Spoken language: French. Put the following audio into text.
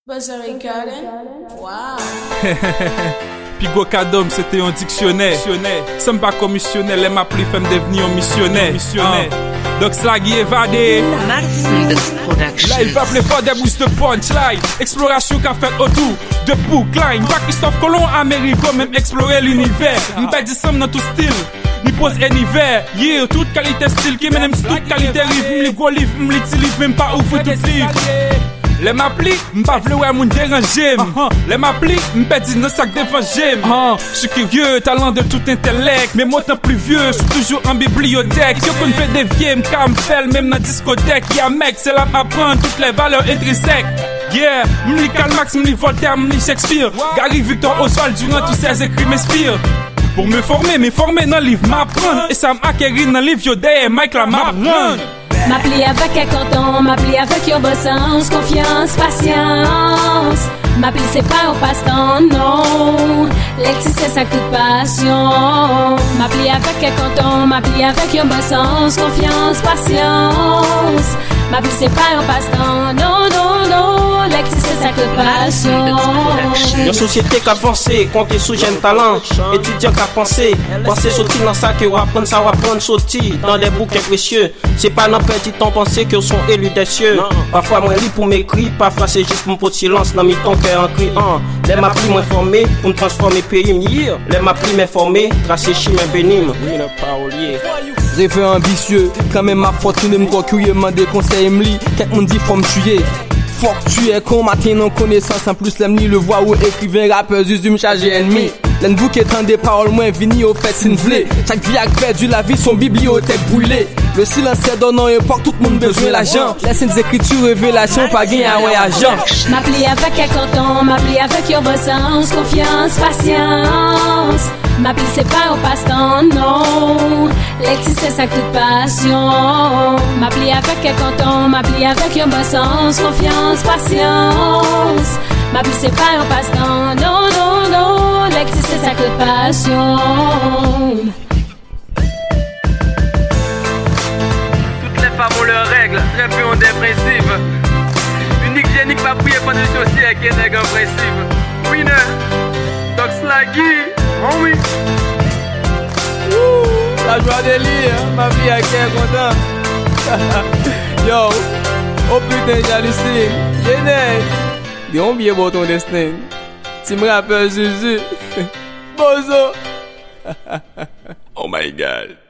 Buzzary Garden. Wow. Pigo Kadom, c'était un dictionnaire. Ça me pas commissionnaire, les m'appelait femme devenir un missionnaire. Donc Slaggy évadé. Là il va appeler fort des boosts de punchline. Exploration qu'a fait autour de Bookline. Pas Christophe Colomb, Américo, même explorer l'univers. M'pas dit ça dans tout style. Ni pose un hiver, yeah, toute qualité style qui même toute qualité livre, m'li gros livre, m'li ti livre, même pas ouvre tout livre. Les m'appli, m'pas vle ouais moun déranger. Les m'appli, m'pas dit dans sac d'évangile. J'suis curieux, talent de tout intellect. Mais moi tant plus vieux, j'suis toujours en bibliothèque. Yo qu'on fait des vieilles, m'ka m'fel, même dans discothèque. Y'a mec, c'est là m'apprendre toutes les valeurs intrinsèques. Yeah, m'li Karl Marx, m'li Voltaire, m'li Shakespeare. Gary Victor Oswald, durant tous ses écrits m'inspirent. Pour me former dans le livre, m'apprendre. Et ça m'acquérir dans le livre, yo derrière Mike la m'apprendre. M'appeler avec un canton, m'appeler avec un bon sens, confiance, patience. M'appeler c'est pas un passe-temps, non. L'exercice c'est ça toute passion. M'appeler avec un canton, m'appeler avec un bon sens, confiance, patience. M'appeler c'est pas un passe-temps, non, non, non. L'exercice c'est ça toute passion. Une société qui avance, compter sous jeune talent, étudiant qui a pensé, penser sortir dans ça, que apprendre ça, apprendre sortir dans des bouquins précieux. C'est pas dans petit temps penser que sont élus des cieux. Parfois moi lis pour m'écrire, parfois c'est juste mon pot de silence dans mes temps qu'un cri. Les m'appli moins formé pour me transformer pays m'yir. Les m'appli m'informer, tracer chemin bénim. Rêve ambitieux, quand même ma fortune m'croit curieux, m'dé conseil m'li, quelqu'un me dit faut me tuer. Faut que tu es con, matin non connaissance, en plus l'aime ni le voix ou écrivain rappeur, juste me charger ennemi. L'en vous qui étend des paroles moins vini au fait s'il vle. Chaque vie a perdu la vie, son bibliothèque brûlée. Le silence est donnant époque, tout le monde besoin l'argent. Laissez des écritures, révélations, pas gain à ouais agent. M'appeler avec un canton, m'appeler avec un bon sens, confiance, patience. M'appeler c'est pas un passe-temps, non. L'exercice c'est ça toute passion. M'appeler avec un canton, m'appeler avec un bon sens, confiance, patience. M'appeler c'est pas un passe-temps, non, non, non. L'exercice c'est ça toute passion. Toutes les femmes ont leurs règles, très peu ont des principes. Unique génique va prier pendant le siècle et n'est qu'un principe. Winner, Doc Slaggy, oh oui. La joie de lire, ma vie à quel content. Yo, oh putain, jalousie, j'ai dis on bien beau ton destin. Tu me rappelles Zuzu, Bozo. Oh my God.